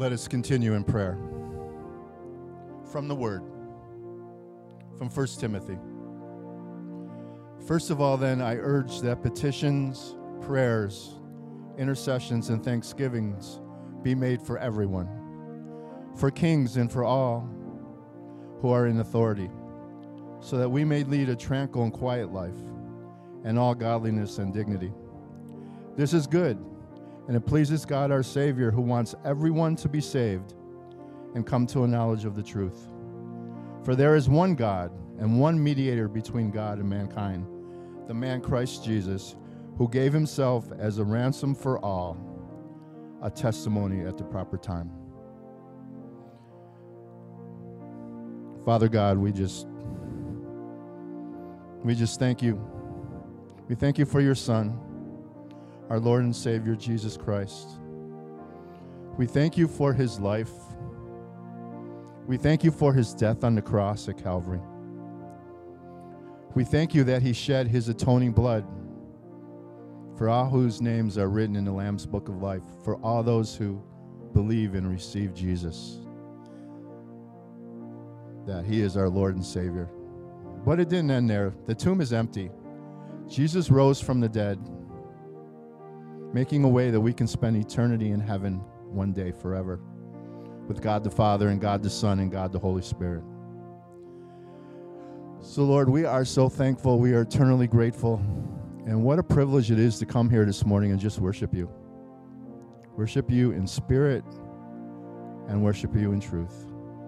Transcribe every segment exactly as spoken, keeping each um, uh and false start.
Let us continue in prayer. From the Word, from First Timothy. First of all, then, I urge that petitions, prayers, intercessions, and thanksgivings be made for everyone, for kings and for all who are in authority, so that we may lead a tranquil and quiet life, in all godliness and dignity. This is good, and it pleases God our Savior, who wants everyone to be saved and come to a knowledge of the truth. For there is one God and one mediator between God and mankind, the man Christ Jesus, who gave himself as a ransom for all, a testimony at the proper time. Father God, we just we just thank you. We thank you for your Son, our Lord and Savior, Jesus Christ. We thank you for his life. We thank you for his death on the cross at Calvary. We thank you that he shed his atoning blood for all whose names are written in the Lamb's Book of Life, for all those who believe and receive Jesus, that he is our Lord and Savior. But it didn't end there. The tomb is empty. Jesus rose from the dead, making a way that we can spend eternity in heaven one day forever with God the Father and God the Son and God the Holy Spirit. So, Lord, we are so thankful. We are eternally grateful. And what a privilege it is to come here this morning and just worship you. Worship you in spirit and worship you in truth.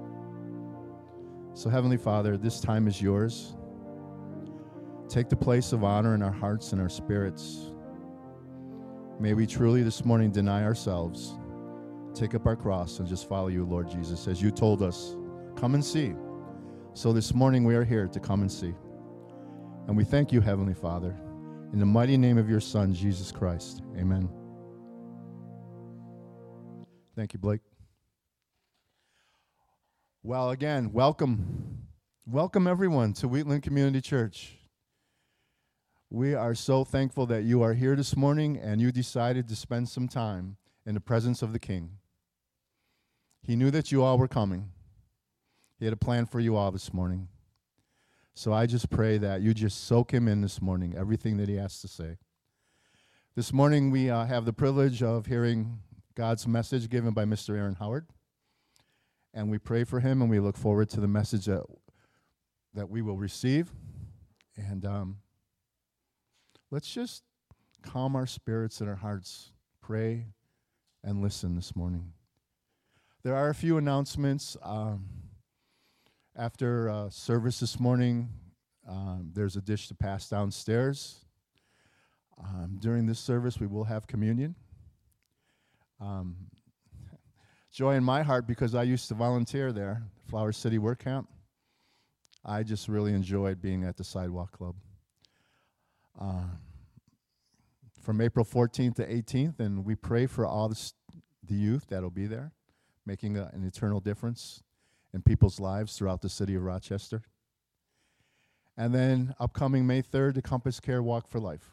So, Heavenly Father, this time is yours. Take the place of honor in our hearts and our spirits. May we truly this morning deny ourselves, take up our cross, and just follow you, Lord Jesus, as you told us. Come and see. So this morning we are here to come and see. And we thank you, Heavenly Father, in the mighty name of your Son, Jesus Christ. Amen. Thank you, Blake. Well, again, welcome. Welcome, everyone, to Wheatland Community Church. We are so thankful that you are here this morning and you decided to spend some time in the presence of the King. He knew that you all were coming. He had a plan for you all this morning. So I just pray that you just soak him in this morning, everything that he has to say. This morning we uh, have the privilege of hearing God's message given by Mister Aaron Howard. And we pray for him and we look forward to the message that, that we will receive. And um, let's just calm our spirits and our hearts, pray, and listen this morning. There are a few announcements. Um, after uh, service this morning, um, there's a dish to pass downstairs. Um, during this service, we will have communion. Um, joy in my heart, because I used to volunteer there, Flower City Work Camp. I just really enjoyed being at the Sidewalk Club. Uh, from April fourteenth to eighteenth, and we pray for all the, st- the youth that'll be there, making a, an eternal difference in people's lives throughout the city of Rochester. And then upcoming May third, the Compass Care Walk for Life,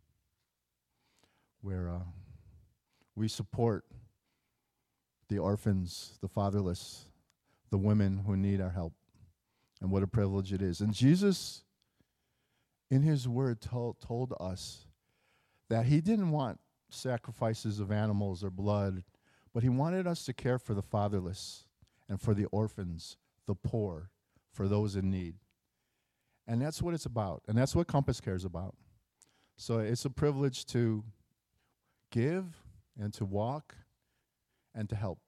where uh, we support the orphans, the fatherless, the women who need our help. And what a privilege it is. And Jesus, in his word, told, told us that he didn't want sacrifices of animals or blood, but he wanted us to care for the fatherless and for the orphans, the poor, for those in need. And that's what it's about. And that's what Compass Care is about. So it's a privilege to give and to walk and to help.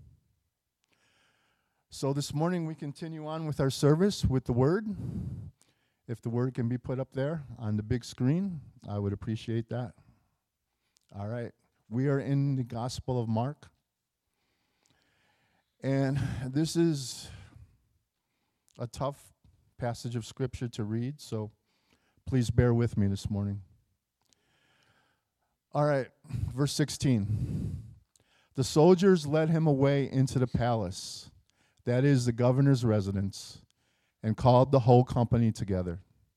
So this morning we continue on with our service with the Word. If the Word can be put up there on the big screen, I would appreciate that. All right. We are in the Gospel of Mark. And this is a tough passage of Scripture to read, so please bear with me this morning. All right, verse sixteen. The soldiers led him away into the palace, that is the governor's residence, and called the whole company together.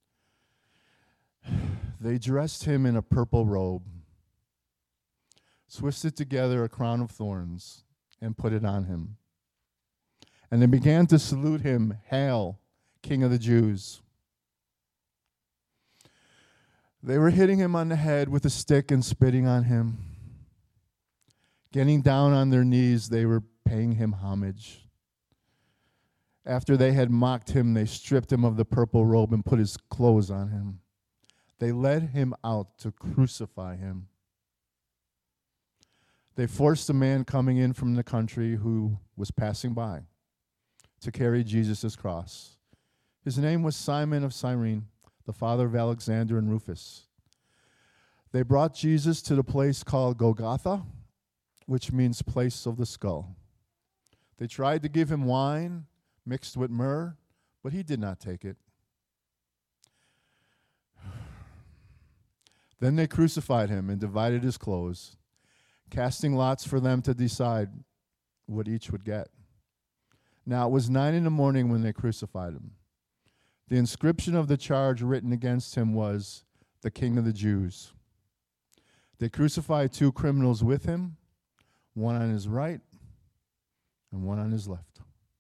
They dressed him in a purple robe, twisted together a crown of thorns, and put it on him. And they began to salute him, "Hail, King of the Jews." They were hitting him on the head with a stick and spitting on him. Getting down on their knees, they were paying him homage. After they had mocked him, they stripped him of the purple robe and put his clothes on him. They led him out to crucify him. They forced a man coming in from the country who was passing by to carry Jesus' cross. His name was Simon of Cyrene, the father of Alexander and Rufus. They brought Jesus to the place called Golgotha, which means place of the skull. They tried to give him wine mixed with myrrh, but he did not take it. Then they crucified him and divided his clothes, casting lots for them to decide what each would get. Now it was nine in the morning when they crucified him. The inscription of the charge written against him was, "The King of the Jews." They crucified two criminals with him, one on his right and one on his left.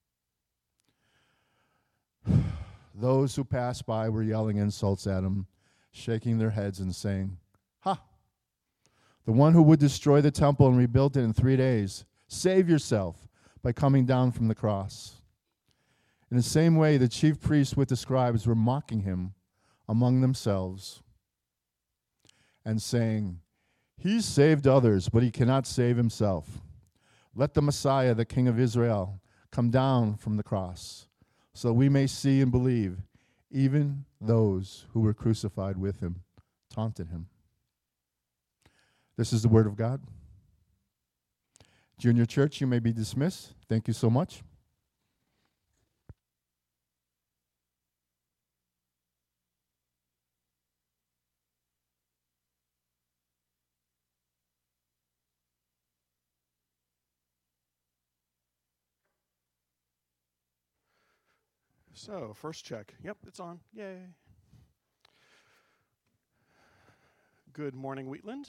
Those who passed by were yelling insults at him, shaking their heads and saying, "Ha! The one who would destroy the temple and rebuild it in three days, save yourself by coming down from the cross." In the same way, the chief priests with the scribes were mocking him among themselves and saying, "He saved others, but he cannot save himself. Let the Messiah, the King of Israel, come down from the cross, so we may see and believe." Even those who were crucified with him taunted him. This is the word of God. Junior Church, you may be dismissed. Thank you so much. So, first check. Yep, it's on. Yay. Good morning, Wheatland.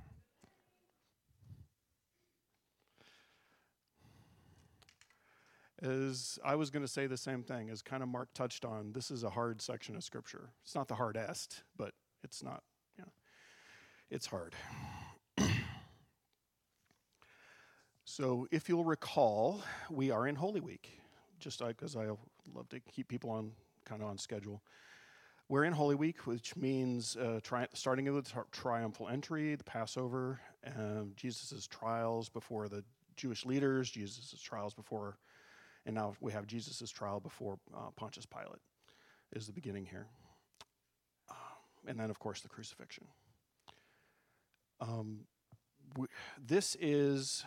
As I was going to say the same thing, as kind of Mark touched on, this is a hard section of Scripture. It's not the hardest, but it's not, you know, it's hard. So, if you'll recall, we are in Holy Week, just because I love to keep people on kind of on schedule. We're in Holy Week, which means uh, tri- starting with the tri- triumphal entry, the Passover, um, Jesus' trials before the Jewish leaders, Jesus' trials before, and now we have Jesus' trial before uh, Pontius Pilate is the beginning here. Um, and then, of course, the crucifixion. Um, we, this is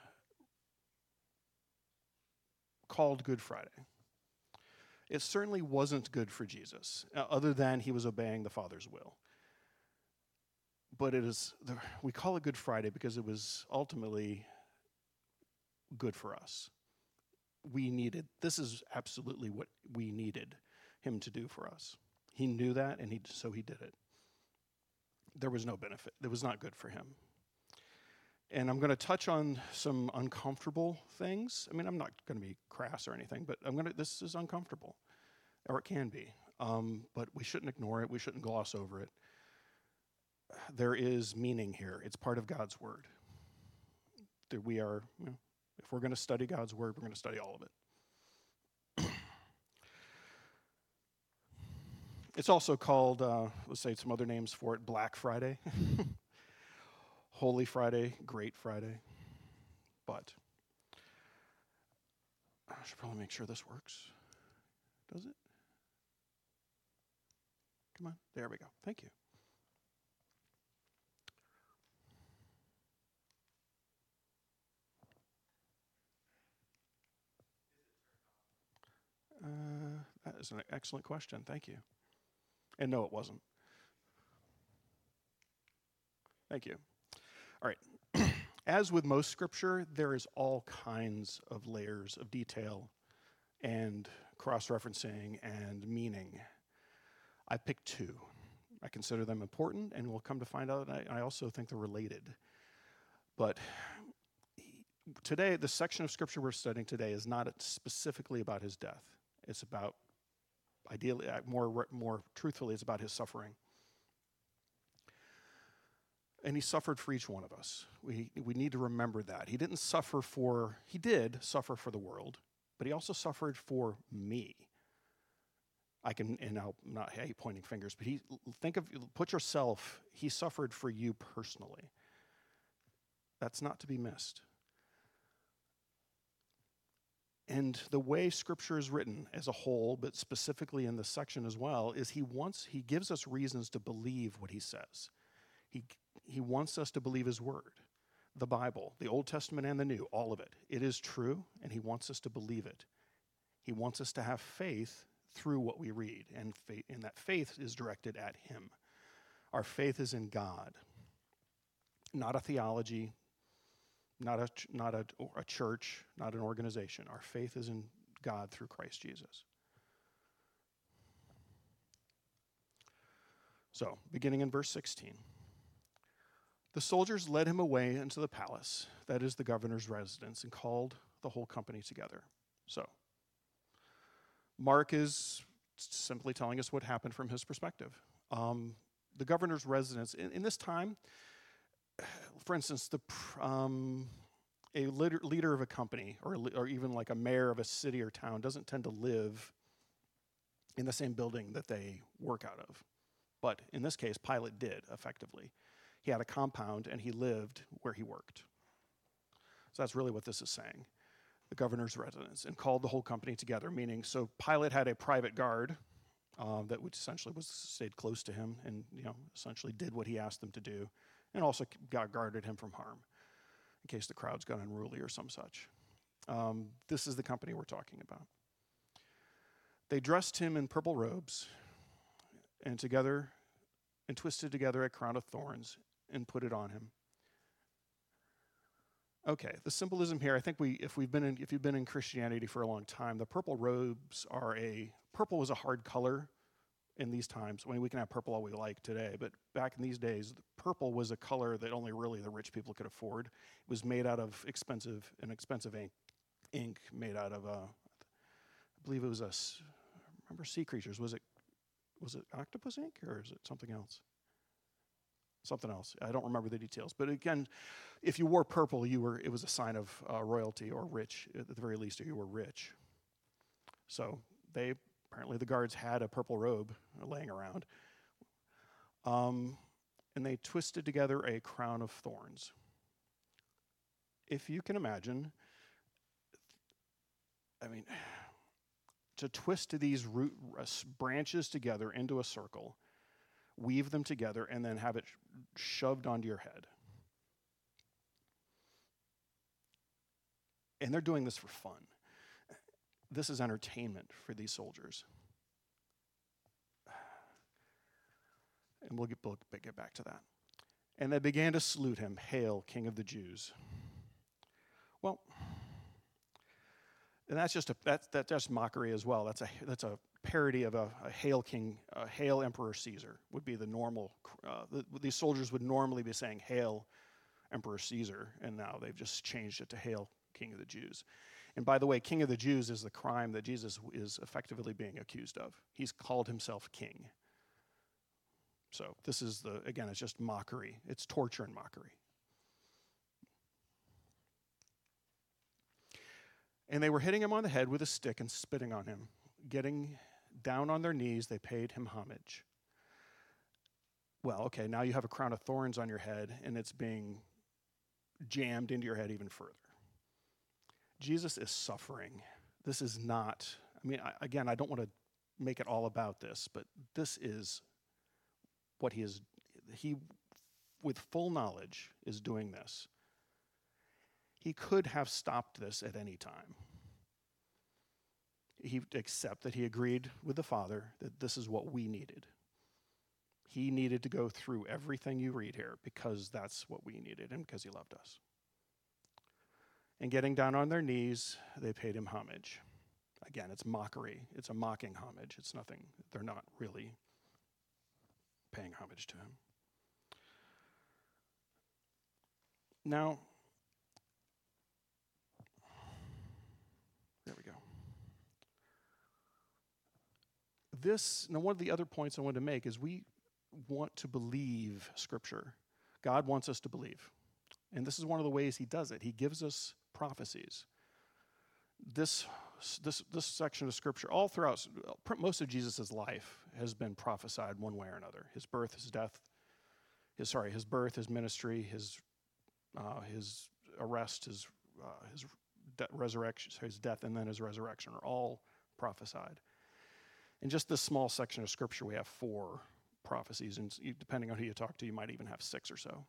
called Good Friday. It certainly wasn't good for Jesus, uh, other than he was obeying the Father's will. But it is, the, we call it Good Friday because it was ultimately good for us. We needed, this is absolutely what we needed him to do for us. He knew that, and he so he did it. There was no benefit. It was not good for him. And I'm going to touch on some uncomfortable things. I mean, I'm not going to be crass or anything, but I'm going to. This is uncomfortable, or it can be. Um, but we shouldn't ignore it. We shouldn't gloss over it. There is meaning here. It's part of God's word. That we are, you know, if we're going to study God's word, we're going to study all of it. It's also called, uh, let's say some other names for it, Black Friday. Holy Friday, Great Friday, but I should probably make sure this works. Does it? Come on, there we go. Thank you. Uh, that is an excellent question. Thank you. And no, it wasn't. Thank you. All right. As with most scripture, there is all kinds of layers of detail and cross-referencing and meaning. I picked two. I consider them important, and we'll come to find out, I, I also think they're related. But today, the section of scripture we're studying today is not specifically about his death. It's about, ideally, uh, more, more truthfully, it's about his suffering. And he suffered for each one of us. We, we need to remember that. He didn't suffer for, he did suffer for the world, but he also suffered for me. I can, and I'm not I hate pointing fingers, but he, think of, put yourself, he suffered for you personally. That's not to be missed. And the way Scripture is written as a whole, but specifically in this section as well, is he wants, he gives us reasons to believe what he says. He, he wants us to believe his word, the Bible, the Old Testament and the New, all of it. It is true, and he wants us to believe it. He wants us to have faith through what we read, and, faith, and that faith is directed at him. Our faith is in God, not a theology, not a, not a, a church, not an organization. Our faith is in God through Christ Jesus. So, beginning in verse sixteen. The soldiers led him away into the palace, that is the governor's residence, and called the whole company together. So, Mark is simply telling us what happened from his perspective. Um, the governor's residence, in, in this time, for instance, the um, a leader, leader of a company, or, or even like a mayor of a city or town, doesn't tend to live in the same building that they work out of. But in this case, Pilate did, effectively. He had a compound, and he lived where he worked. So that's really what this is saying. The governor's residence, and called the whole company together, meaning, so Pilate had a private guard uh, that which essentially was stayed close to him and, you know, essentially did what he asked them to do, and also got guarded him from harm in case the crowds got unruly or some such. Um, this is the company we're talking about. They dressed him in purple robes and together and twisted together a crown of thorns and put it on him. Okay, the symbolism here, I think we, if we've been in, if you've been in Christianity for a long time, the purple robes are a, purple was a hard color in these times. I mean, we can have purple all we like today, but back in these days, purple was a color that only really the rich people could afford. It was made out of expensive, an expensive ink, ink made out of, uh, I believe it was a, remember sea creatures, was it, was it octopus ink or is it something else? Something else. I don't remember the details. But again, if you wore purple, you were it was a sign of uh, royalty or rich, at the very least, or you were rich. So they, apparently the guards had a purple robe laying around. Um, and they twisted together a crown of thorns. If you can imagine, I mean, to twist these root uh, branches together into a circle, weave them together, and then have it sh- shoved onto your head. And they're doing this for fun. This is entertainment for these soldiers. And we'll get, we'll get back to that. And they began to salute him, "Hail, King of the Jews." Well, and that's just a that's that's just mockery as well. That's a that's a parody of a, a hail king, a hail Emperor Caesar would be the normal. Uh, the, these soldiers would normally be saying "Hail, Emperor Caesar," and now they've just changed it to "Hail, King of the Jews." And by the way, King of the Jews is the crime that Jesus is effectively being accused of. He's called himself king. So this is the again, it's just mockery. It's torture and mockery. And they were hitting him on the head with a stick and spitting on him. Getting down on their knees, they paid him homage. Well, okay, now you have a crown of thorns on your head, and it's being jammed into your head even further. Jesus is suffering. This is not, I mean, I, again, I don't want to make it all about this, but this is what he is, he, with full knowledge, is doing this. He could have stopped this at any time. He except that he agreed with the Father that this is what we needed. He needed to go through everything you read here because that's what we needed and because he loved us. And getting down on their knees, they paid him homage. Again, it's mockery. It's a mocking homage. It's nothing. They're not really paying homage to him. Now, this, now one of the other points I wanted to make is we want to believe Scripture. God wants us to believe. And this is one of the ways he does it. He gives us prophecies. This, this, this section of Scripture, all throughout, most of Jesus' life has been prophesied one way or another. His birth, his death, his, sorry, his birth, his ministry, his, uh, his arrest, his, uh, his de- resurrection, his death, and then his resurrection are all prophesied. In just this small section of Scripture, we have four prophecies, and depending on who you talk to, you might even have six or so.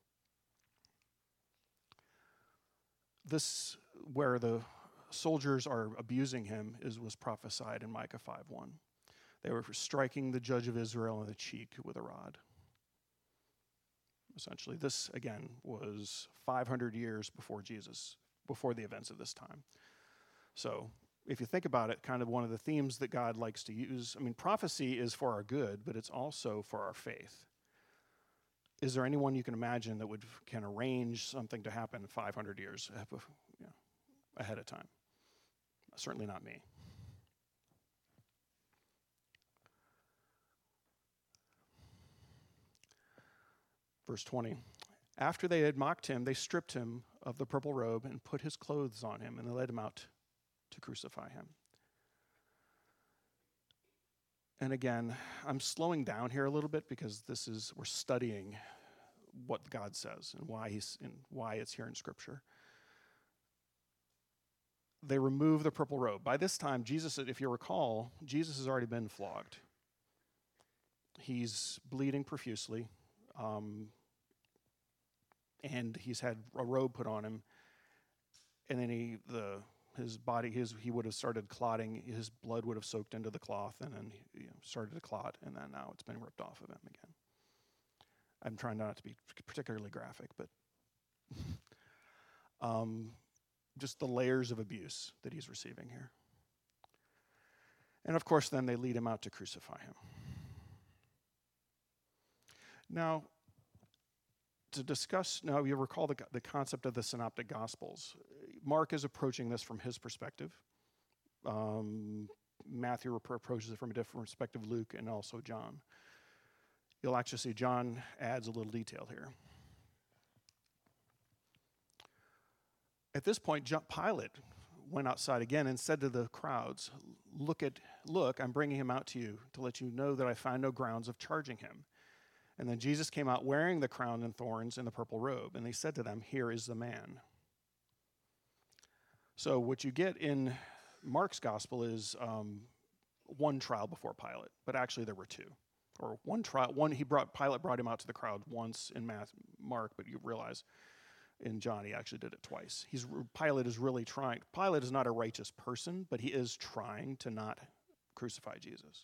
This, where the soldiers are abusing him, is was prophesied in Micah five one. They were striking the judge of Israel in the cheek with a rod. Essentially, this, again, was five hundred years before Jesus, before the events of this time. So, if you think about it, kind of one of the themes that God likes to use, I mean, prophecy is for our good, but it's also for our faith. Is there anyone you can imagine that would can arrange something to happen five hundred years you know, ahead of time? Certainly not me. Verse twenty. After they had mocked him, they stripped him of the purple robe and put his clothes on him, and they led him out to crucify him. And again, I'm slowing down here a little bit because this is, we're studying what God says and why he's and why it's here in Scripture. They remove the purple robe. By this time, Jesus, if you recall, Jesus has already been flogged. He's bleeding profusely, um, and he's had a robe put on him, and then he the his body his he would have started clotting. His blood would have soaked into the cloth, and then you know, started to clot, and then now it's been ripped off of him again. I'm trying not to be particularly graphic, but um, just the layers of abuse that he's receiving here. And of course, then they lead him out to crucify him. Now, to discuss, now you recall the, the concept of the Synoptic Gospels. Mark is approaching this from his perspective. Um, Matthew approaches it from a different perspective, Luke, and also John. You'll actually see John adds a little detail here. At this point, Pilate went outside again and said to the crowds, look, at, look, I'm bringing him out to you to let you know that I find no grounds of charging him. And then Jesus came out wearing the crown and thorns and the purple robe, and they said to them, here is the man. So what you get in Mark's gospel is um, one trial before Pilate, but actually there were two. Or one trial, one he brought Pilate brought him out to the crowd once in Matthew, Mark, but you realize in John he actually did it twice. He's Pilate is really trying. Pilate is not a righteous person, but he is trying to not crucify Jesus.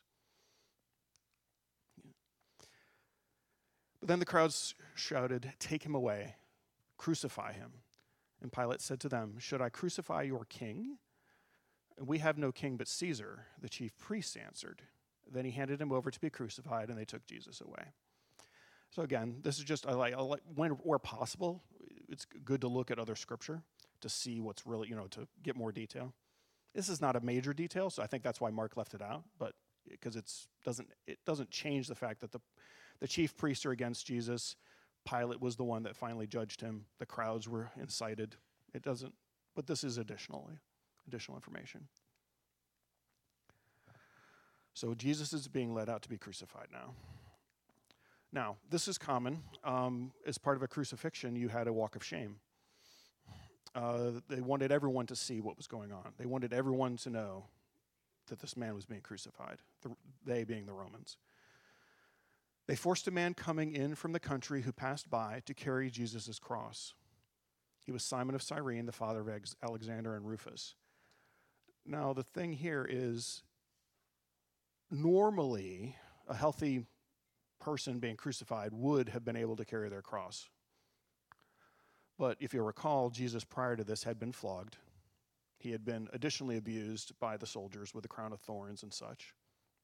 Yeah. But then the crowds shouted, "Take him away, crucify him." And Pilate said to them, "Should I crucify your king? We have no king but Caesar." The chief priests answered. Then he handed him over to be crucified, and they took Jesus away. So again, this is just, I like, I like when, where possible, it's good to look at other scripture to see what's really, you know, to get more detail. This is not a major detail, so I think that's why Mark left it out, but because it's doesn't it doesn't change the fact that the the chief priests are against Jesus. Pilate was the one that finally judged him. The crowds were incited. It doesn't, but this is additionally additional information. So Jesus is being led out to be crucified now. Now, this is common. Um, as part of a crucifixion, you had a walk of shame. Uh, they wanted everyone to see what was going on. They wanted everyone to know that this man was being crucified, the, they being the Romans. They forced a man coming in from the country who passed by to carry Jesus' cross. He was Simon of Cyrene, the father of Alexander and Rufus. Now, the thing here is, normally, a healthy person being crucified would have been able to carry their cross. But if you recall, Jesus prior to this had been flogged. He had been additionally abused by the soldiers with a crown of thorns and such.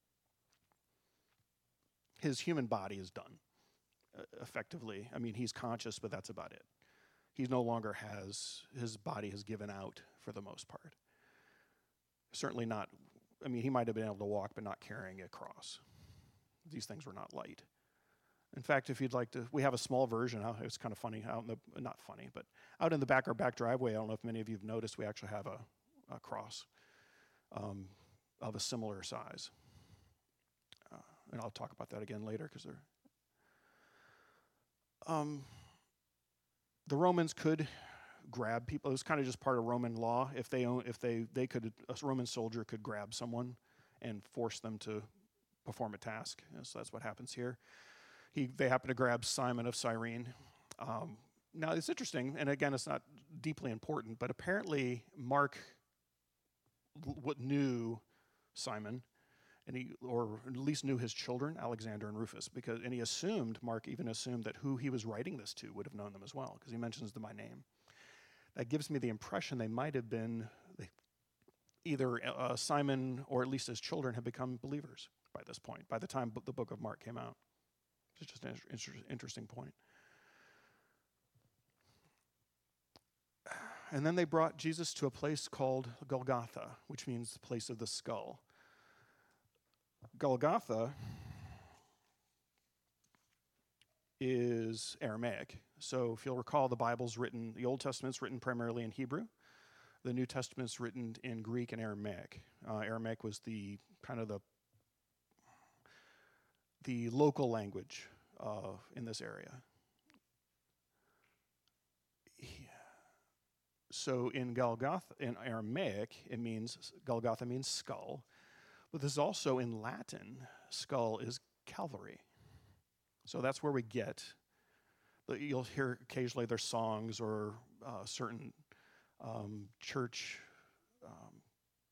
His human body is done, uh, effectively. I mean, he's conscious, but that's about it. He no longer has, his body has given out for the most part. Certainly not I mean, he might have been able to walk, but not carrying a cross. These things were not light. In fact, if you'd like to, we have a small version. It's kind of funny, out in the, not funny, but out in the back, our back driveway, I don't know if many of you have noticed, we actually have a, a cross um, of a similar size. Uh, and I'll talk about that again later because they're... Um, the Romans could grab people. It was kind of just part of Roman law. If they own, if they, they could, a Roman soldier could grab someone and force them to perform a task. And so that's what happens here. He, they happen to grab Simon of Cyrene. Um, now it's interesting, and again, it's not deeply important, but apparently Mark what knew Simon, and he, or at least knew his children, Alexander and Rufus, because, and he assumed, Mark even assumed that who he was writing this to would have known them as well, because he mentions them by name. That gives me the impression they might have been, they, either uh, Simon or at least his children had become believers by this point, by the time the book of Mark came out. It's just an inter- interesting point. And then they brought Jesus to a place called Golgotha, which means the place of the skull. Golgotha is Aramaic. So if you'll recall, the Bible's written, the Old Testament's written primarily in Hebrew. The New Testament's written in Greek and Aramaic. Uh, Aramaic was the kind of the the local language uh, in this area. So in Golgotha, in Aramaic, it means, Golgotha means skull. But this is also in Latin, skull is Calvary. So that's where we get, you'll hear occasionally there's songs or uh, certain um, church, um,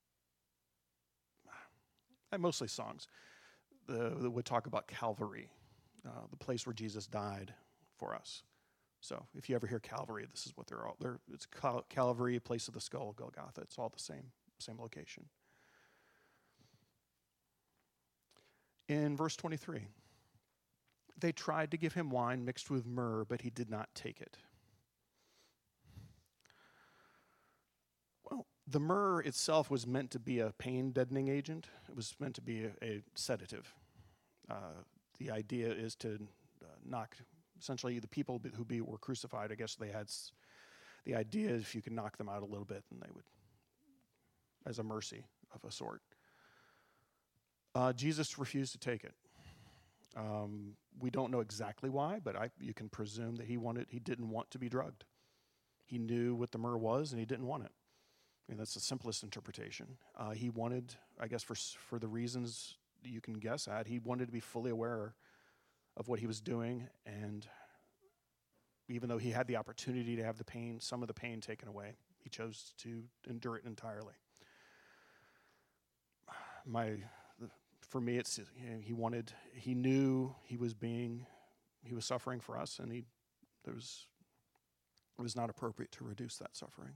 and mostly songs, the, that would talk about Calvary, uh, the place where Jesus died for us. So if you ever hear Calvary, this is what they're all, they're, it's Cal- Calvary, place of the skull, Golgotha. It's all the same, same location. In verse twenty-three, they tried to give him wine mixed with myrrh, but he did not take it. Well, the myrrh itself was meant to be a pain deadening agent. It was meant to be a, a sedative. Uh, the idea is to uh, knock, essentially the people who be, were crucified, I guess they had, s- the idea is if you could knock them out a little bit, then they would, as a mercy of a sort. Uh, Jesus refused to take it. Um, we don't know exactly why, but I, you can presume that he wanted, he didn't want to be drugged. He knew what the myrrh was, and he didn't want it. I mean, that's the simplest interpretation. Uh, he wanted, I guess, for for the reasons you can guess at, he wanted to be fully aware of what he was doing, and even though he had the opportunity to have the pain, some of the pain taken away, he chose to endure it entirely. My. For me, it's you know, he wanted, he knew he was being, he was suffering for us, and he, there was, it was not appropriate to reduce that suffering.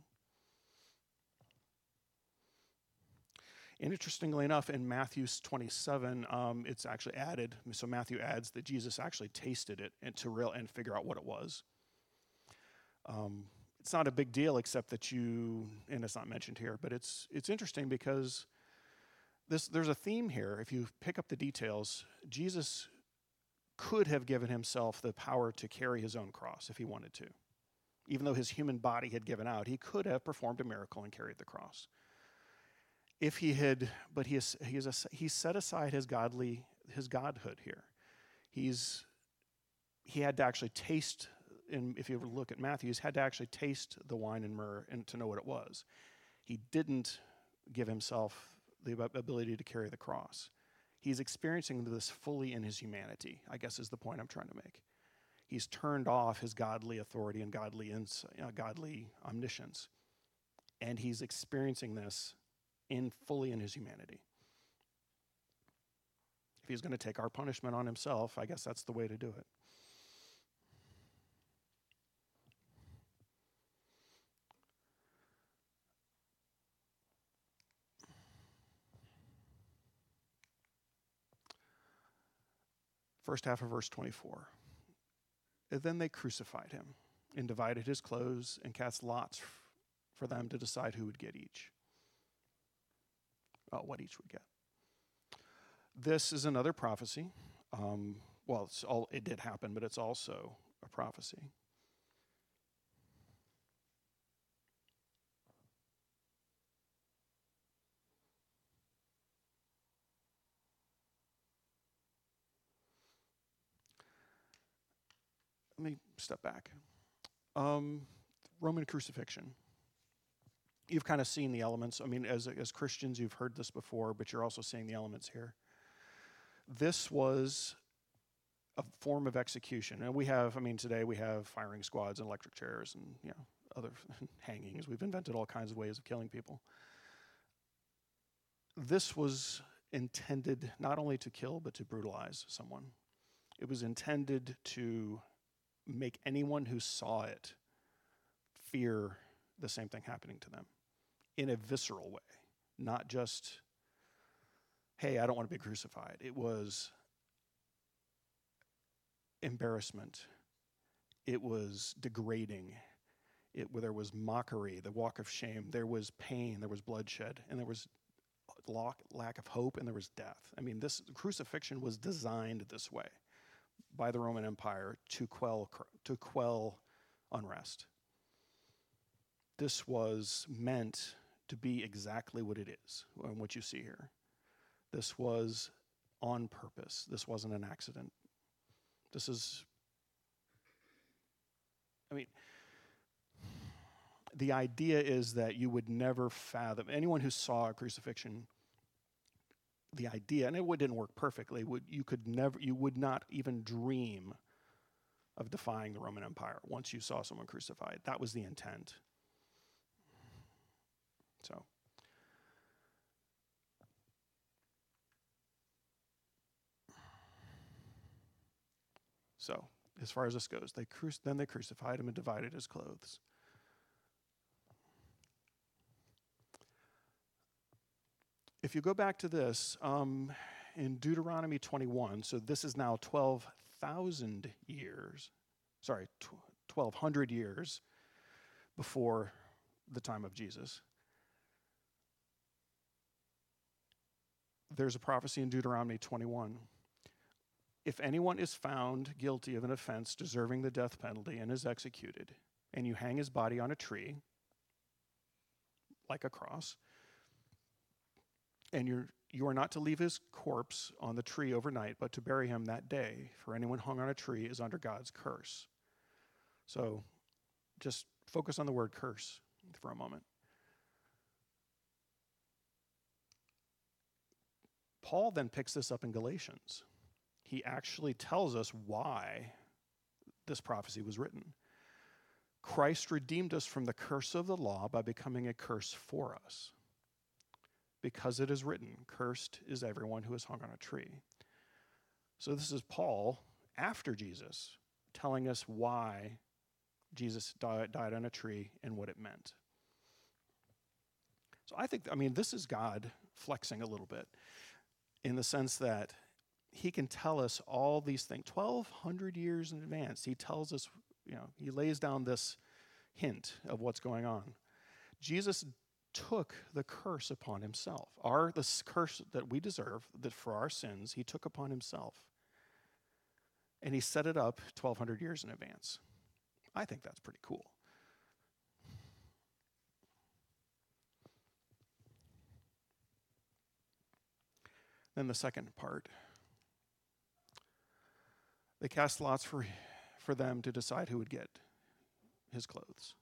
And interestingly enough, in Matthew twenty-seven, um, it's actually added. So Matthew adds that Jesus actually tasted it and to real and figure out what it was. Um, it's not a big deal, except that you, and it's not mentioned here, but it's it's interesting because. This, there's a theme here. If you pick up the details, Jesus could have given himself the power to carry his own cross if he wanted to. Even though his human body had given out, he could have performed a miracle and carried the cross. If he had, but he is, he is a, he set aside his godly, his godhood here. He's, he had to actually taste, and if you look at Matthew, he's had to actually taste the wine and myrrh and to know what it was. He didn't give himself the ability to carry the cross. He's experiencing this fully in his humanity, I guess is the point I'm trying to make. He's turned off his godly authority and godly ins- uh, godly omniscience, and he's experiencing this in fully in his humanity. If he's going to take our punishment on himself, I guess that's the way to do it. First half of verse twenty-four. And then they crucified him and divided his clothes and cast lots f- for them to decide who would get each. uh, what each would get. This is another prophecy. Um, well, it's all, it did happen, but it's also a prophecy. Let me step back. Um, Roman crucifixion. You've kind of seen the elements. I mean, as, as Christians, you've heard this before, but you're also seeing the elements here. This was a form of execution. And we have, I mean, today we have firing squads and electric chairs and, you know, other hangings. We've invented all kinds of ways of killing people. This was intended not only to kill, but to brutalize someone. It was intended to make anyone who saw it fear the same thing happening to them in a visceral way, not just, hey, I don't want to be crucified. It was embarrassment. It was degrading. It, there was mockery, the walk of shame. There was pain. There was bloodshed. And there was lack of hope, and there was death. I mean, this crucifixion was designed this way by the Roman Empire to quell, to quell unrest. This was meant to be exactly what it is, and what you see here. This was on purpose. This wasn't an accident. This is, I mean, the idea is that you would never fathom, anyone who saw a crucifixion, the idea, and it didn't work perfectly, would, you could never, you would not even dream of defying the Roman Empire once you saw someone crucified. That was the intent. So, so as far as this goes, they cru- then they crucified him and divided his clothes. If you go back to this, um, in Deuteronomy twenty-one, so this is now twelve thousand years, sorry, twelve hundred years before the time of Jesus. There's a prophecy in Deuteronomy twenty-one. If anyone is found guilty of an offense deserving the death penalty and is executed, and you hang his body on a tree, like a cross, and you're, you are not to leave his corpse on the tree overnight, but to bury him that day, for anyone hung on a tree is under God's curse. So just focus on the word curse for a moment. Paul then picks this up in Galatians. He actually tells us why this prophecy was written. Christ redeemed us from the curse of the law by becoming a curse for us. Because it is written, cursed is everyone who is hung on a tree. So this is Paul, after Jesus, telling us why Jesus died, died on a tree and what it meant. So I think, I mean, this is God flexing a little bit in the sense that he can tell us all these things. twelve hundred years in advance, he tells us, you know, he lays down this hint of what's going on. Jesus took the curse upon himself. Our the curse that we deserve, that for our sins, he took upon himself. And he set it up twelve hundred years in advance. I think that's pretty cool. Then the second part. They cast lots for, for them to decide who would get his clothes.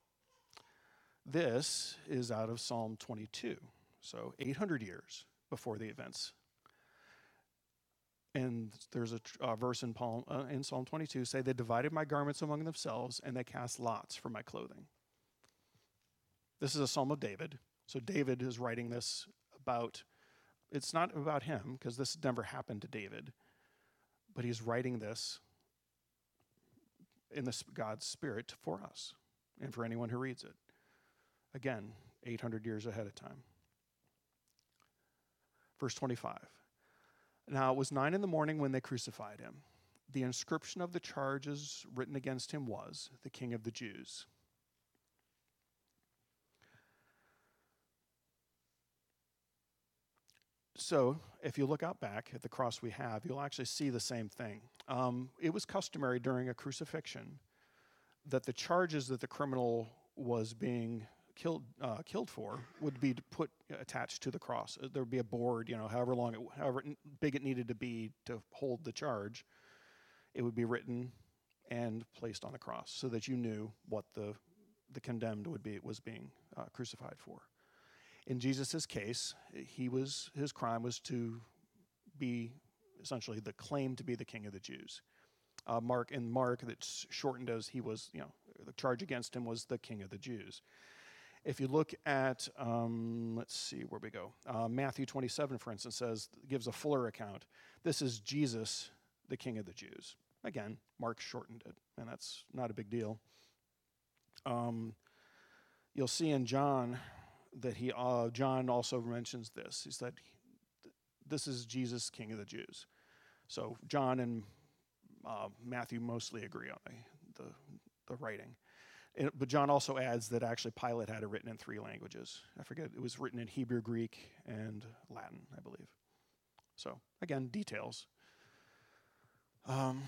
This is out of Psalm twenty-two, so eight hundred years before the events. And there's a uh, verse in, Paul, uh, in Psalm twenty-two, say, they divided my garments among themselves, and they cast lots for my clothing. This is a Psalm of David. So David is writing this about, it's not about him, because this never happened to David, but he's writing this in this God's Spirit for us and for anyone who reads it. Again, eight hundred years ahead of time. Verse twenty-five. Now it was nine in the morning when they crucified him. The inscription of the charges written against him was, the King of the Jews. So if you look out back at the cross we have, you'll actually see the same thing. Um, it was customary during a crucifixion that the charges that the criminal was being killed uh, killed for would be put attached to the cross. There would be a board, you know, however long, it, however big it needed to be to hold the charge. It would be written and placed on the cross so that you knew what the the condemned would be was being uh, crucified for. In Jesus' case, he was his crime was to be essentially the claim to be the king of the Jews. Uh, Mark in Mark, that's shortened as he was, you know, the charge against him was the king of the Jews. If you look at, um, let's see where we go. Uh, Matthew twenty-seven, for instance, says gives a fuller account. This is Jesus, the king of the Jews. Again, Mark shortened it, and that's not a big deal. Um, you'll see in John that he, uh, John also mentions this. He said, "This is Jesus, king of the Jews." So John and uh, Matthew mostly agree on the the, the writing. It, but John also adds that actually Pilate had it written in three languages. I forget, it was written in Hebrew, Greek, and Latin, I believe. So, again, details. Um,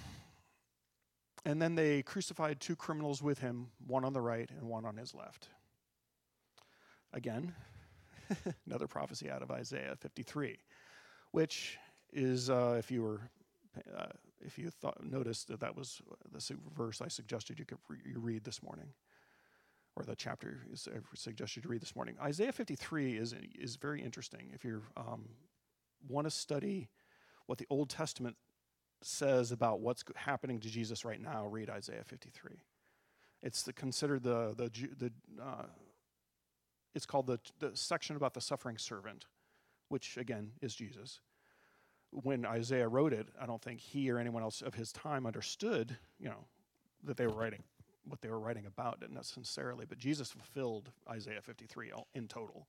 and then they crucified two criminals with him, one on the right and one on his left. Again, another prophecy out of Isaiah fifty-three, which is, uh, if you were, uh, if you thought noticed that that was the verse I suggested you could re- you read this morning, or the chapter is, I suggested you read this morning. Isaiah fifty-three is is very interesting. If you um, want to study what the Old Testament says about what's happening to Jesus right now, read Isaiah fifty-three. It's the, considered the the the. Uh, it's called the the section about the suffering servant, which again is Jesus. When Isaiah wrote it, I don't think he or anyone else of his time understood, you know, that they were writing what they were writing about, not necessarily, but Jesus fulfilled Isaiah fifty-three in total.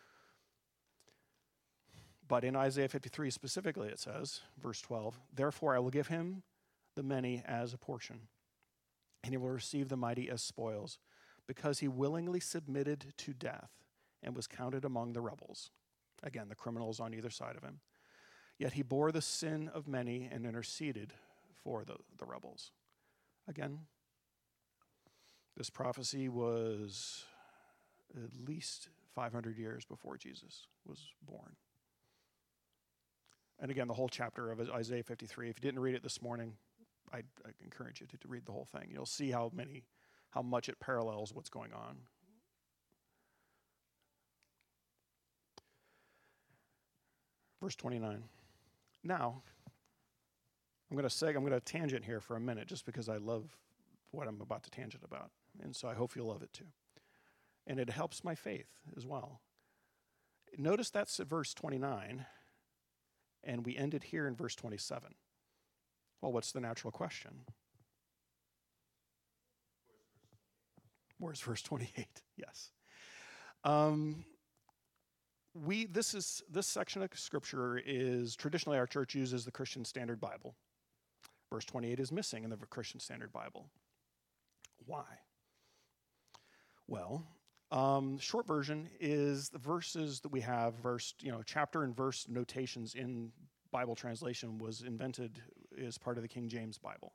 But in Isaiah fifty-three specifically, it says, verse twelve, "Therefore I will give him the many as a portion, and he will receive the mighty as spoils, because he willingly submitted to death and was counted among the rebels." Again, the criminals on either side of him. "Yet he bore the sin of many and interceded for the, the rebels." Again, this prophecy was at least five hundred years before Jesus was born. And again, the whole chapter of Isaiah fifty-three, if you didn't read it this morning, I'd, I'd encourage you to, to read the whole thing. You'll see how many, how much it parallels what's going on. Verse twenty-nine. Now, I'm going to say, I'm going to tangent here for a minute just because I love what I'm about to tangent about. And so I hope you'll love it too. And it helps my faith as well. Notice that's at verse twenty-nine, and we ended here in verse twenty-seven. Well, what's the natural question? Where's verse twenty-eight? Yes. Um, we this is this section of scripture is traditionally our church uses the Christian Standard Bible. Verse twenty-eight is missing in the Christian Standard Bible. Why? Well, um, short version is the verses that we have, verse, you know, chapter and verse notations in Bible translation was invented as part of the King James Bible.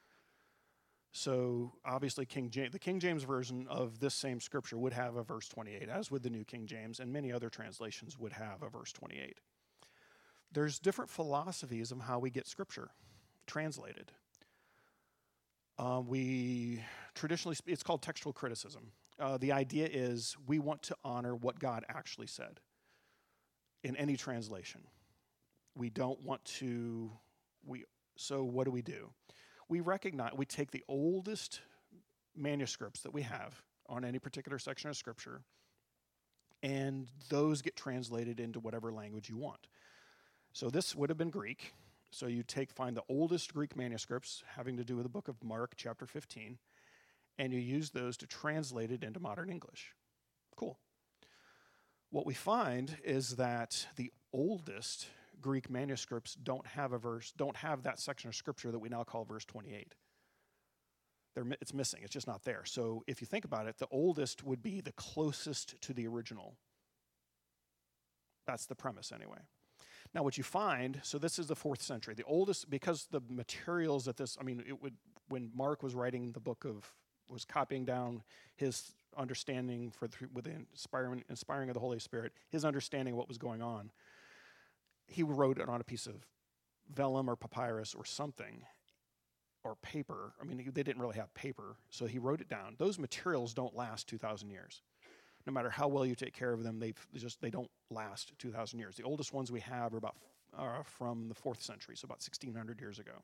So obviously, King James, the King James version of this same scripture would have a verse twenty-eight, as would the New King James, and many other translations would have a verse twenty-eight. There's different philosophies of how we get scripture translated. Uh, we traditionally, it's called textual criticism. Uh, the idea is we want to honor what God actually said in any translation. We don't want to, we. So what do we do? We recognize, we take the oldest manuscripts that we have on any particular section of scripture, and those get translated into whatever language you want. So this would have been Greek. So you take, find the oldest Greek manuscripts having to do with the book of Mark, chapter fifteen, and you use those to translate it into modern English. Cool. What we find is that the oldest Greek manuscripts don't have a verse, don't have that section of scripture that we now call verse twenty-eight. They're, it's missing, it's just not there. So if you think about it, the oldest would be the closest to the original. That's the premise anyway. Now, what you find, so this is the fourth century. The oldest, because the materials that this, I mean, it would, when Mark was writing the book of, was copying down his understanding for the, with the inspiring, inspiring of the Holy Spirit, his understanding of what was going on, he wrote it on a piece of vellum or papyrus or something, or paper. I mean, he, they didn't really have paper, so he wrote it down. Those materials don't last two thousand years. No matter how well you take care of them, they just they don't last two thousand years. The oldest ones we have are about are from the fourth century, so about sixteen hundred years ago.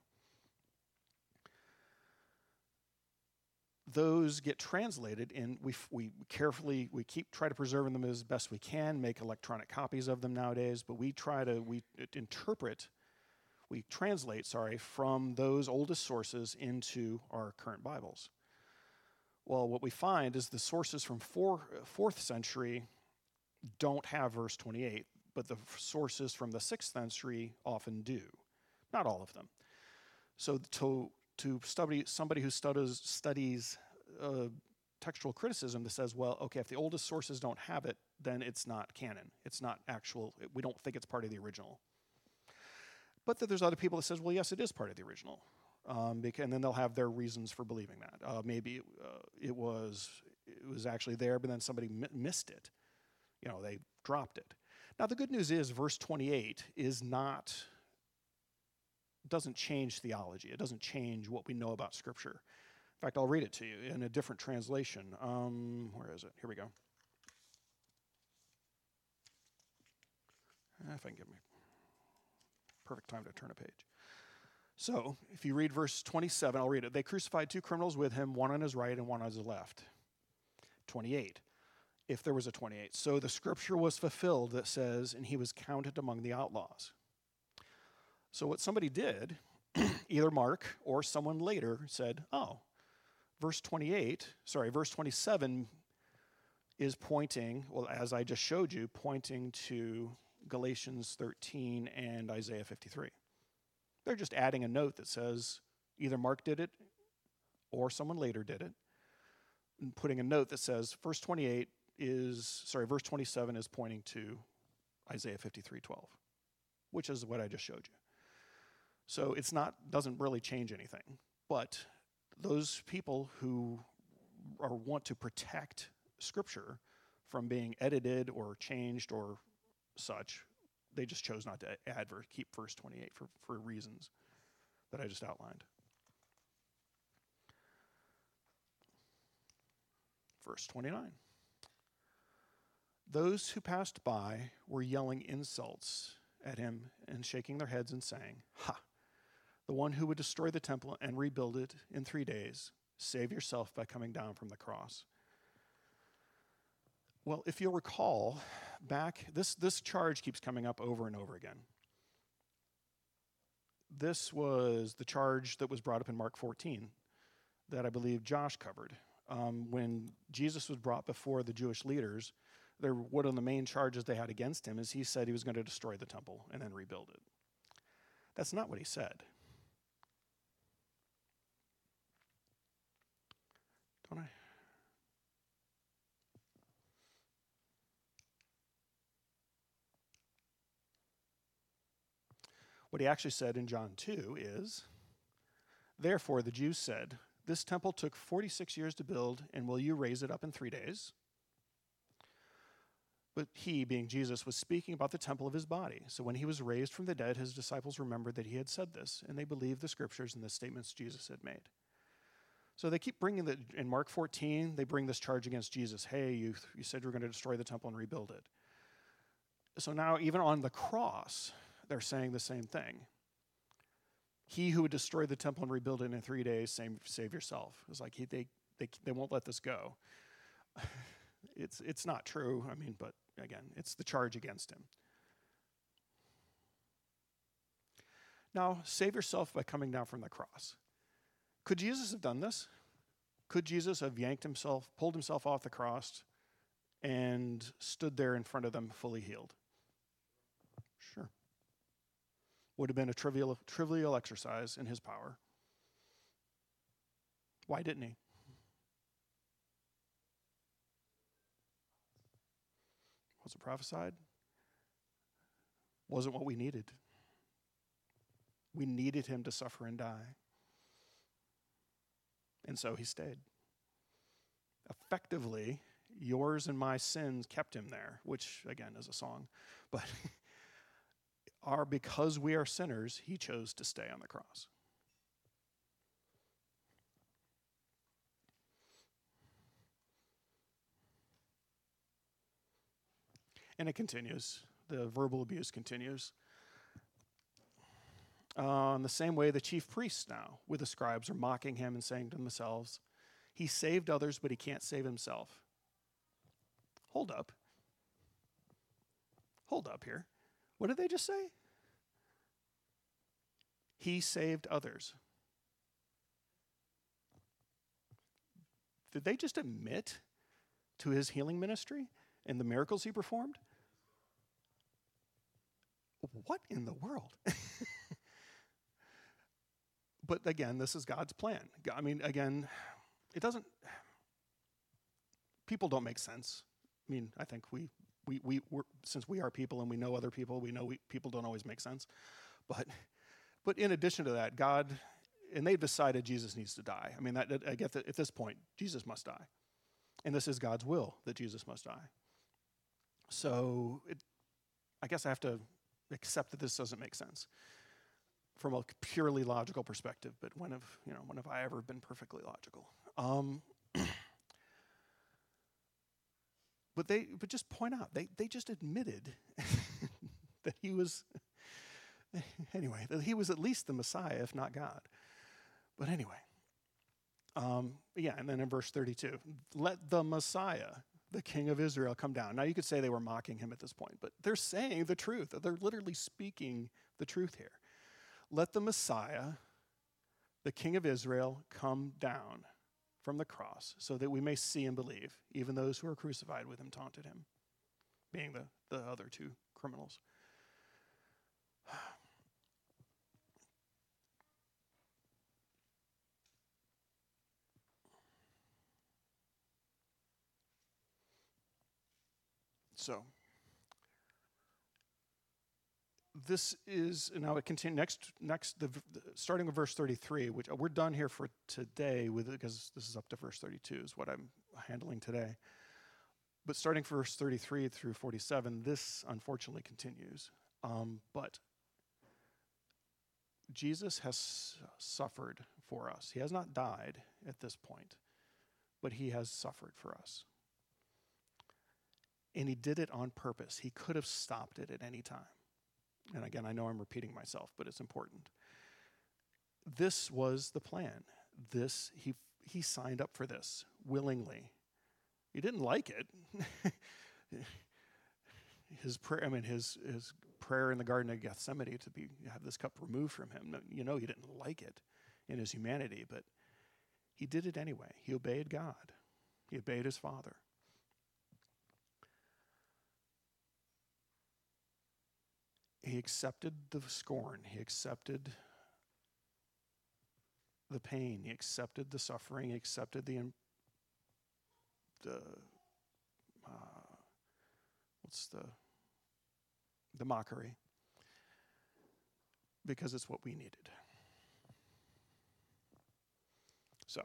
Those get translated, and we we carefully we keep try to preserve them as best we can, make electronic copies of them nowadays. But we try to we interpret, we translate, sorry, from those oldest sources into our current Bibles. Well, what we find is the sources from four, fourth century don't have verse twenty-eight, but the sources from the sixth century often do. Not all of them. So to to study somebody who studies studies uh, textual criticism that says, well, okay, if the oldest sources don't have it, then it's not canon. It's not actual. We don't think it's part of the original. But there's other people that says, well, yes, it is part of the original. Um, because, and then they'll have their reasons for believing that. Uh, maybe uh, it was it was actually there, but then somebody mi- missed it. You know, they dropped it. Now, the good news is verse twenty-eight is not, doesn't change theology. It doesn't change what we know about Scripture. In fact, I'll read it to you in a different translation. Um, where is it? Here we go. If I can get me perfect time to turn a page. So, if you read verse twenty-seven, I'll read it. They crucified two criminals with him, one on his right and one on his left. twenty-eight, if there was a twenty-eight. So the scripture was fulfilled that says, and he was counted among the outlaws. So what somebody did, either Mark or someone later said, oh, verse twenty-eight, sorry, verse twenty-seven is pointing, well, as I just showed you, pointing to Galatians thirteen and Isaiah fifty-three. They're just adding a note that says either Mark did it or someone later did it, and putting a note that says verse twenty-eight is, sorry, verse twenty-seven is pointing to Isaiah fifty-three twelve, which is what I just showed you. So it's not, doesn't really change anything, but those people who are, want to protect Scripture from being edited or changed or such, they just chose not to add, keep verse twenty-eight for, for reasons that I just outlined. Verse twenty-nine. Those who passed by were yelling insults at him and shaking their heads and saying, ha, the one who would destroy the temple and rebuild it in three days, save yourself by coming down from the cross. Well, if you'll recall, back, this, this charge keeps coming up over and over again. This was the charge that was brought up in Mark fourteen that I believe Josh covered. Um, when Jesus was brought before the Jewish leaders, there, one of the main charges they had against him is he said he was going to destroy the temple and then rebuild it. That's not what he said. Don't I? What he actually said in John two is, therefore the Jews said, this temple took forty-six years to build, and will you raise it up in three days? But he, being Jesus, was speaking about the temple of his body. So when he was raised from the dead, his disciples remembered that he had said this, and they believed the scriptures and the statements Jesus had made. So they keep bringing the, in Mark fourteen, they bring this charge against Jesus. Hey, you, you said you were going to destroy the temple and rebuild it. So now even on the cross, they're saying the same thing. He who would destroy the temple and rebuild it in three days, same, save yourself. It's like he, they, they, they won't let this go. It's, it's not true, I mean, but again, it's the charge against him. Now, save yourself by coming down from the cross. Could Jesus have done this? Could Jesus have yanked himself, pulled himself off the cross, and stood there in front of them fully healed? Sure. Would have been a trivial, trivial exercise in his power. Why didn't he? Was it prophesied? wasn't what we needed. We needed him to suffer and die. And so he stayed. Effectively, yours and my sins kept him there, which, again, is a song. But are because we are sinners, he chose to stay on the cross. And it continues. The verbal abuse continues. Uh, in the same way, the chief priests now, with the scribes, are mocking him and saying to themselves, he saved others, but he can't save himself. Hold up. Hold up here. What did they just say? He saved others. Did they just admit to his healing ministry and the miracles he performed? What in the world? But again, this is God's plan. I mean, again, it doesn't, people don't make sense. I mean, I think we, we, we we're, since we are people and we know other people, we know we, people don't always make sense. But, but in addition to that, God, and they've decided Jesus needs to die. I mean, that, I get that at this point, Jesus must die. And this is God's will that Jesus must die. So it, I guess I have to accept that this doesn't make sense from a purely logical perspective, but when have, you know, when have I ever been perfectly logical? Um, but they, but just point out, they, they just admitted that he was, anyway, that he was at least the Messiah, if not God. But anyway, um, yeah, and then in verse thirty-two, let the Messiah, the King of Israel, come down. Now you could say they were mocking him at this point, but they're saying the truth. They're literally speaking the truth here. Let the Messiah, the King of Israel, come down from the cross so that we may see and believe. Even those who are crucified with him taunted him, being the, the other two criminals. So, this is, now it continues, next, next the, the, starting with verse thirty-three, which we're done here for today with it because this is up to verse thirty-two is what I'm handling today. But starting from verse thirty-three through forty-seven, this unfortunately continues. Um, but Jesus has suffered for us. He has not died at this point, but he has suffered for us. And he did it on purpose. He could have stopped it at any time. And again, I know I'm repeating myself, but it's important. This was the plan. This, he he signed up for this willingly. He didn't like it. his prayer, I mean, his his prayer in the Garden of Gethsemane to be have this cup removed from him. You know, he didn't like it in his humanity, but he did it anyway. He obeyed God. He obeyed his Father. He accepted the scorn. He accepted the pain. He accepted the suffering. He accepted the, the uh, what's the, the mockery, because it's what we needed. So,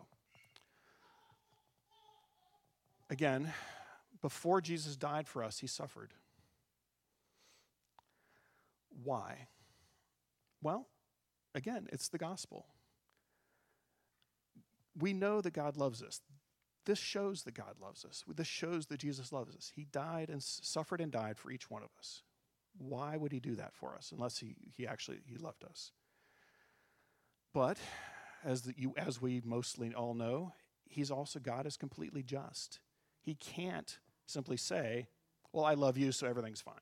again, before Jesus died for us, he suffered. Why? Well, again, it's the gospel. We know that God loves us. This shows that God loves us. This shows that Jesus loves us. He died and suffered and died for each one of us. Why would he do that for us unless he, he actually he loved us? But as the, you as we mostly all know, he's also God is completely just. He can't simply say, "Well, I love you, so everything's fine."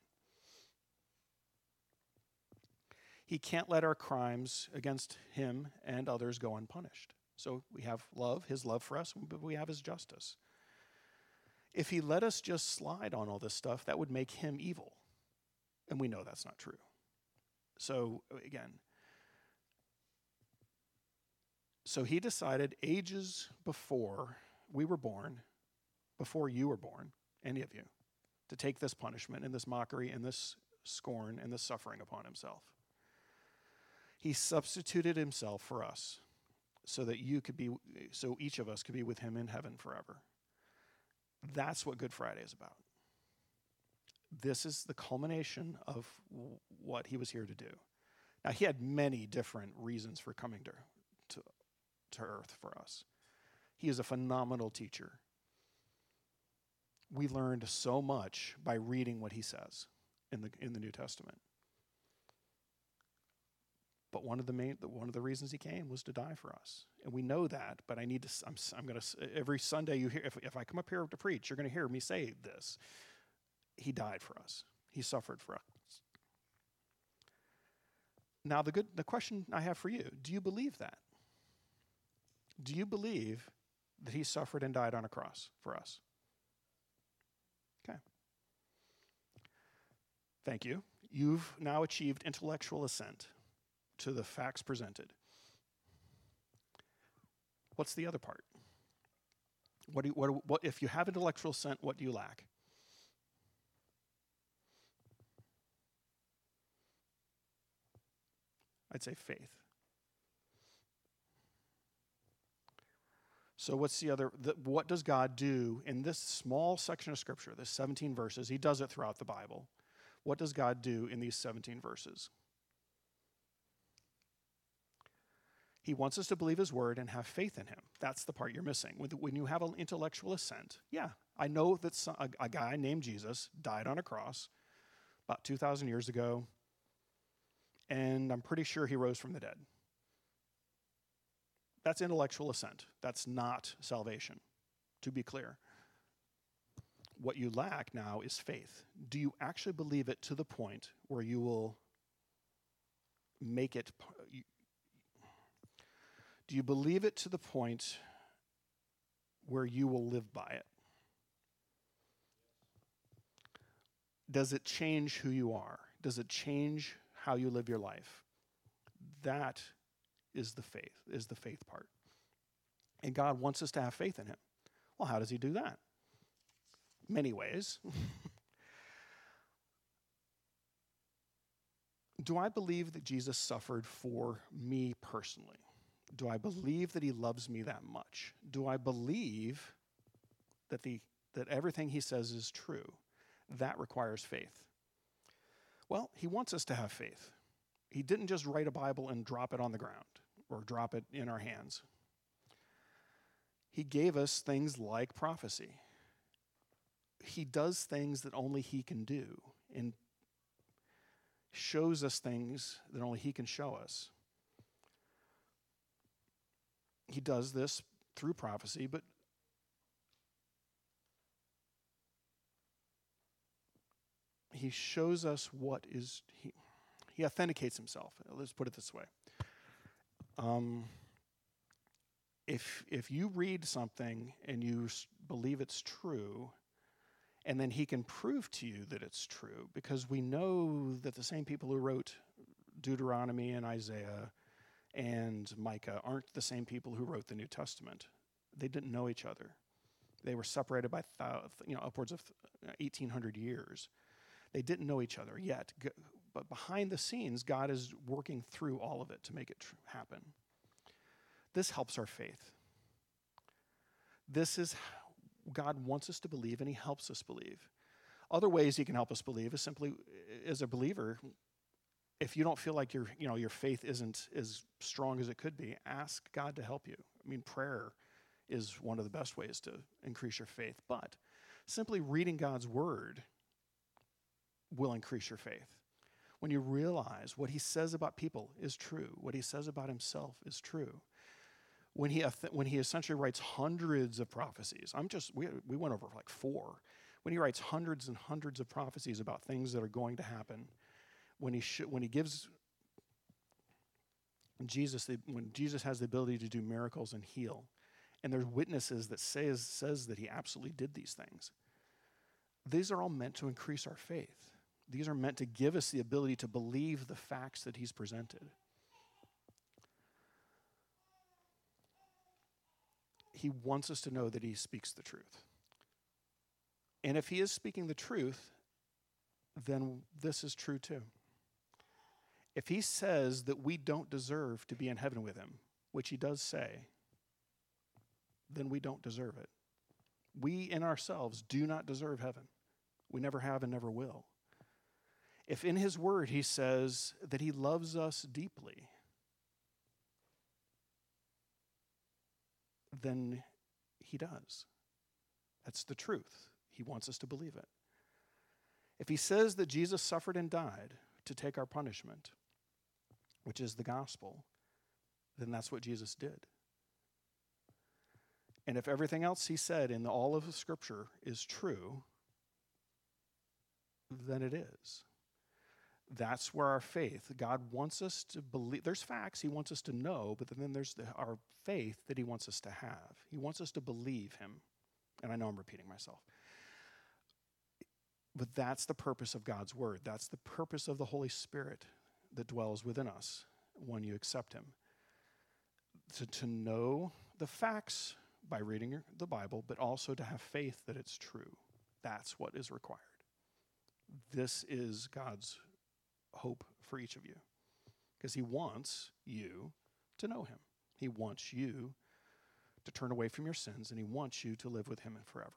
He can't let our crimes against him and others go unpunished. So we have love, his love for us, but we have his justice. If he let us just slide on all this stuff, that would make him evil. And we know that's not true. So again, so he decided ages before we were born, before you were born, any of you, to take this punishment and this mockery and this scorn, and the suffering upon himself. He substituted himself for us so that you could be, so each of us could be with him in heaven forever. That's what Good Friday is about. This is the culmination of w- what he was here to do. Now, he had many different reasons for coming to, to, to earth for us. He is a phenomenal teacher. We learned so much by reading what he says in the in the New Testament. But one of the main one of the reasons he came was to die for us, and we know that. But I need to. I'm, I'm going to every Sunday you hear. If if I come up here to preach, you're going to hear me say this. He died for us. He suffered for us. Now the good the question I have for you: do you believe that? Do you believe that he suffered and died on a cross for us? Okay. Thank you. You've now achieved intellectual assent to the facts presented. What's the other part? What do you, what, what if you have intellectual assent, what do you lack? I'd say faith. So what's the other, the, what does God do in this small section of Scripture, this seventeen verses? He does it throughout the Bible. What does God do in these seventeen verses? He wants us to believe his word and have faith in him. That's the part you're missing. When, when you have an intellectual assent, yeah, I know that some, a, a guy named Jesus died on a cross about two thousand years ago, and I'm pretty sure he rose from the dead. That's intellectual assent. That's not salvation, to be clear. What you lack now is faith. Do you actually believe it to the point where you will make it? Do you believe it to the point where you will live by it? Does it change who you are? Does it change how you live your life? That is the faith, is the faith part. And God wants us to have faith in him. Well, how does he do that? Many ways. Do I believe that Jesus suffered for me personally? Do I believe that he loves me that much? Do I believe that the that everything he says is true? That requires faith. Well, he wants us to have faith. He didn't just write a Bible and drop it on the ground or drop it in our hands. He gave us things like prophecy. He does things that only he can do and shows us things that only he can show us. He does this through prophecy, but he shows us what is, he, he authenticates himself. Let's put it this way. Um, if, if you read something and you s- believe it's true, and then he can prove to you that it's true, because we know that the same people who wrote Deuteronomy and Isaiah and Micah aren't the same people who wrote the New Testament. They didn't know each other. They were separated by th- you know upwards of eighteen hundred years. They didn't know each other yet. But behind the scenes, God is working through all of it to make it tr- happen. This helps our faith. This is how God wants us to believe, and he helps us believe. Other ways he can help us believe is simply, as a believer, if you don't feel like your, you know, your faith isn't as strong as it could be, ask God to help you. I mean, prayer is one of the best ways to increase your faith. But simply reading God's word will increase your faith. When you realize what he says about people is true, what he says about himself is true. When he when he essentially writes hundreds of prophecies, I'm just we we went over like four. When he writes hundreds and hundreds of prophecies about things that are going to happen, when he sh- when he gives Jesus the, when Jesus has the ability to do miracles and heal, and there's witnesses that says says that he absolutely did these things. These are all meant to increase our faith. These are meant to give us the ability to believe the facts that he's presented. He wants us to know that he speaks the truth. And if he is speaking the truth, then this is true too. If he says that we don't deserve to be in heaven with him, which he does say, then we don't deserve it. We in ourselves do not deserve heaven. We never have and never will. If in his word he says that he loves us deeply, then he does. That's the truth. He wants us to believe it. If he says that Jesus suffered and died to take our punishment, which is the gospel, then that's what Jesus did. And if everything else he said in all of the Scripture is true, then it is. That's where our faith, God wants us to believe. There's facts he wants us to know, but then there's the, our faith that he wants us to have. He wants us to believe him. And I know I'm repeating myself. But that's the purpose of God's word. That's the purpose of the Holy Spirit that dwells within us when you accept him. To, to know the facts by reading the Bible, but also to have faith that it's true. That's what is required. This is God's hope for each of you, because he wants you to know him. He wants you to turn away from your sins, and he wants you to live with him forever.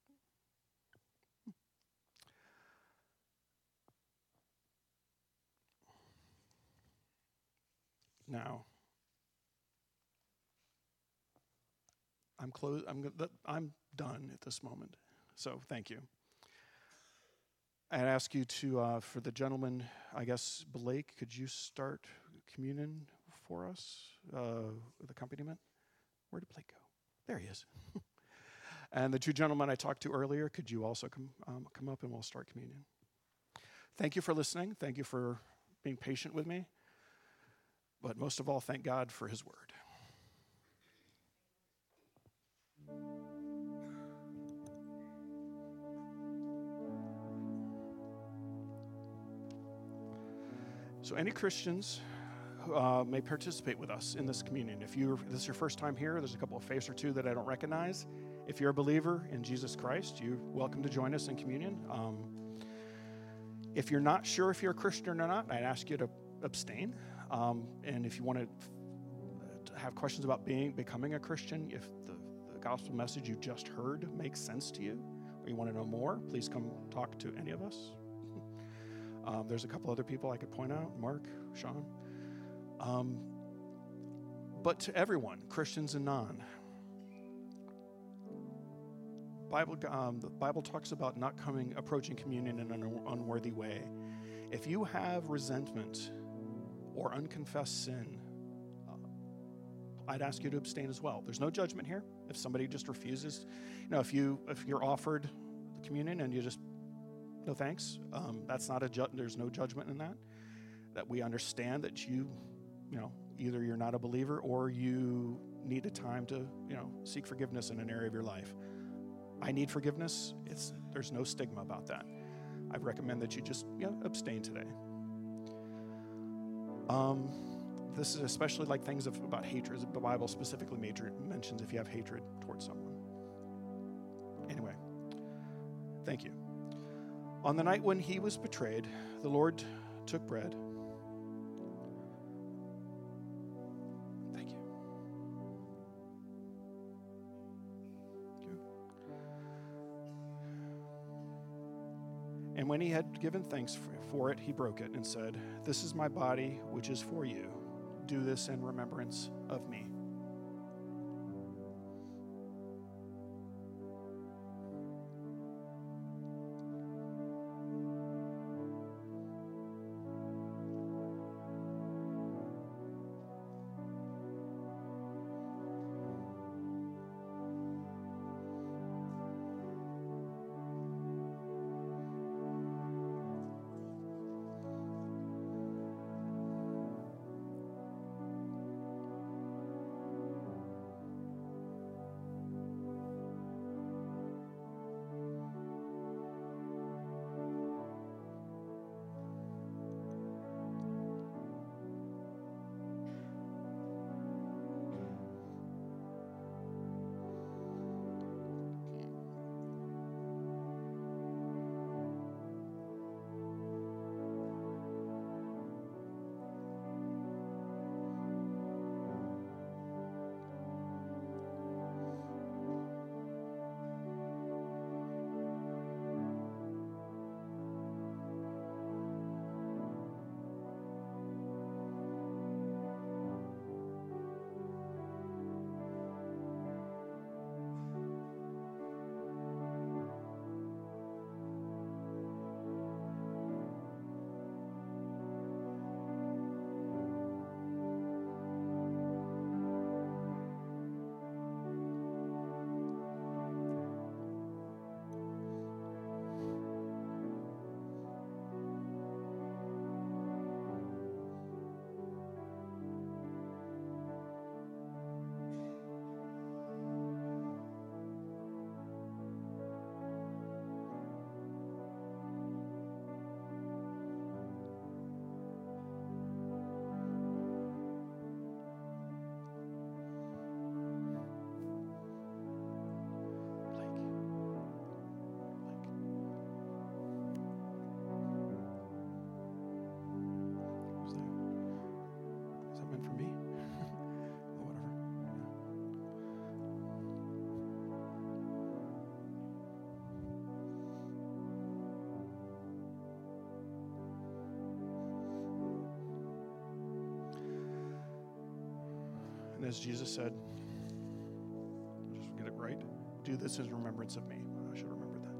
Now, I'm close. I'm I'm done at this moment. So thank you. I'd ask you to, uh, for the gentleman, I guess, Blake, could you start communion for us, uh, with accompaniment? Where did Blake go? There he is. And the two gentlemen I talked to earlier, could you also come, um, come up and we'll start communion? Thank you for listening. Thank you for being patient with me. But most of all, thank God for his word. So any Christians who uh, may participate with us in this communion. If you're, this is your first time here, there's a couple of faces or two that I don't recognize. If you're a believer in Jesus Christ, you're welcome to join us in communion. Um, if you're not sure if you're a Christian or not, I'd ask you to abstain. Um, and if you want to, f- to have questions about being becoming a Christian, if the, the gospel message you just heard makes sense to you, or you want to know more, please come talk to any of us. Um, there's a couple other people I could point out, Mark, Sean. Um, but to everyone, Christians and non, Bible, um, the Bible talks about not coming, approaching communion in an unworthy way. If you have resentment or unconfessed sin, uh, I'd ask you to abstain as well. There's no judgment here. If somebody just refuses, you know, if you if you're offered the communion and you just no thanks, um, that's not a ju- there's no judgment in that. That we understand that you, you know, either you're not a believer or you need a time to, you know, seek forgiveness in an area of your life. I need forgiveness. It's there's no stigma about that. I recommend that you just, you know, abstain today. Um, this is especially like things of, about hatred. The Bible specifically major, mentions if you have hatred towards someone. Anyway, thank you. On the night when he was betrayed, the Lord took bread. Thank you. Thank you. And when he had given thanks for it, he broke it and said, "This is my body, which is for you. Do this in remembrance of me." as Jesus said, just get it right, do this in remembrance of me. I should remember that.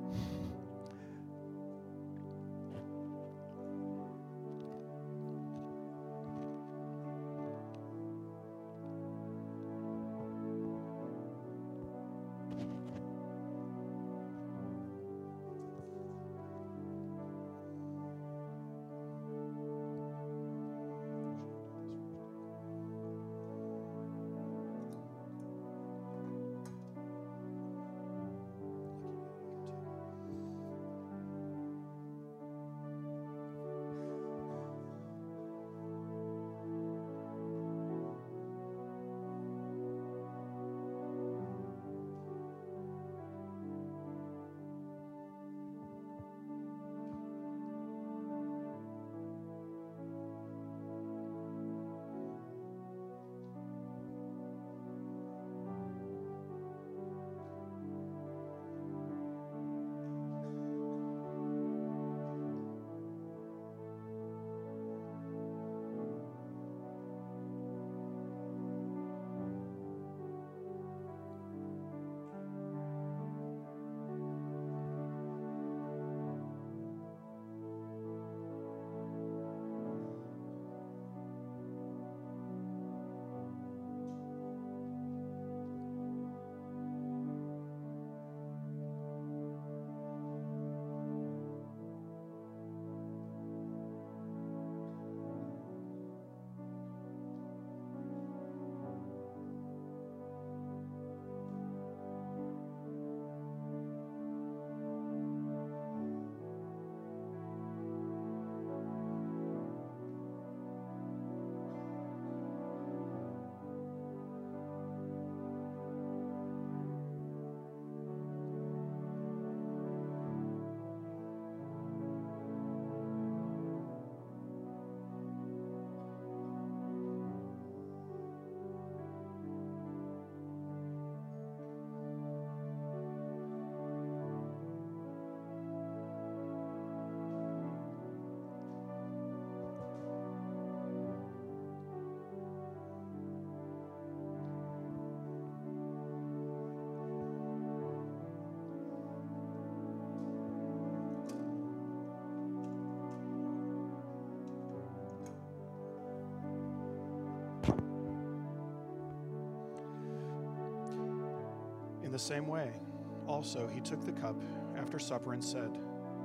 In the same way, also he took the cup after supper and said,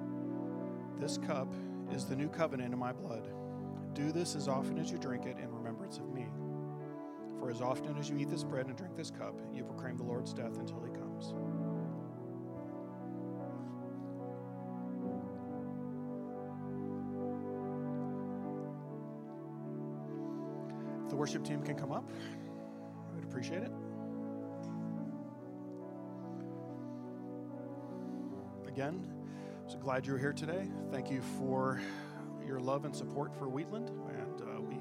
"This cup is the new covenant in my blood. Do this as often as you drink it in remembrance of me. For as often as you eat this bread and drink this cup, you proclaim the Lord's death until he comes." If the worship team can come up, I would appreciate it. Again, I'm so glad you're here today. Thank you for your love and support for Wheatland, and uh, we